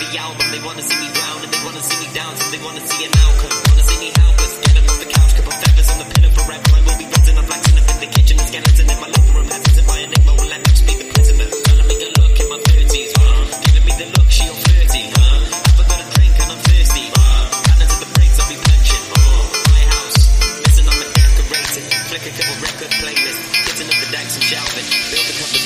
the album. They wanna see me drown and they wanna see me down, so they wanna see an outcome. Wanna see me helpless, get them off the couch, couple feathers on the pillow forever. I will be rising up like up in the kitchen, a skeleton in my living room, hesitant by enigma, will let me speak the prisoner. Telling me the look in my 30s, giving me the look, she on 30, I've got a drink and I'm thirsty, Cannon to the brakes, I'll be punching, my house, listen, I'm a decorating, flick a couple record playlist, getting up the decks and shelving, build a couple